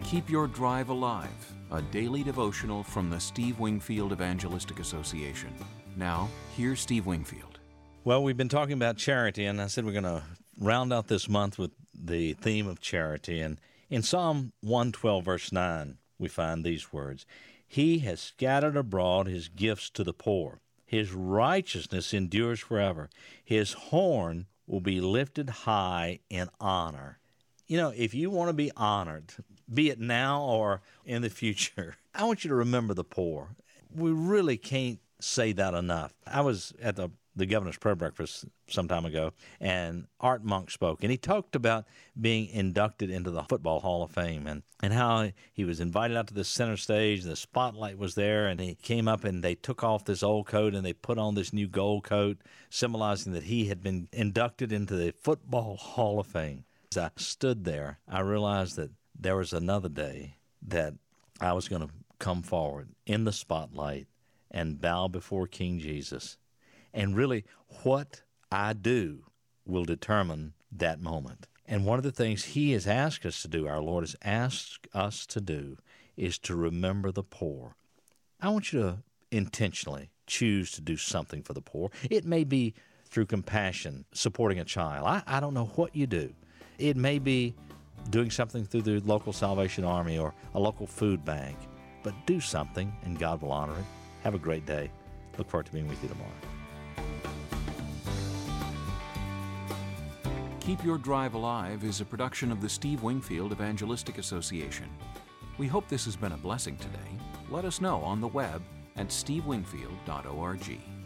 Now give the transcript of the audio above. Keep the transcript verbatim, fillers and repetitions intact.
Keep Your Drive Alive, a daily devotional from the Steve Wingfield Evangelistic Association. Now, here's Steve Wingfield. Well, we've been talking about charity, and I said we're going to round out this month with the theme of charity. And in Psalm one twelve, verse nine, we find these words, "He has scattered abroad his gifts to the poor. His righteousness endures forever. His horn will be lifted high in honor." You know, if you want to be honored, be it now or in the future, I want you to remember the poor. We really can't say that enough. I was at the, the Governor's Prayer Breakfast some time ago, and Art Monk spoke, and he talked about being inducted into the Football Hall of Fame and, and how he was invited out to the center stage, the spotlight was there, and he came up and they took off this old coat and they put on this new gold coat, symbolizing that he had been inducted into the Football Hall of Fame. As I stood there, I realized that there was another day that I was going to come forward in the spotlight and bow before King Jesus. And really, what I do will determine that moment. And one of the things He has asked us to do, our Lord has asked us to do, is to remember the poor. I want you to intentionally choose to do something for the poor. It may be through compassion, supporting a child. I, I don't know what you do. It may be doing something through the local Salvation Army or a local food bank. But do something, and God will honor it. Have a great day. Look forward to being with you tomorrow. Keep Your Drive Alive is a production of the Steve Wingfield Evangelistic Association. We hope this has been a blessing today. Let us know on the web at steve wingfield dot org.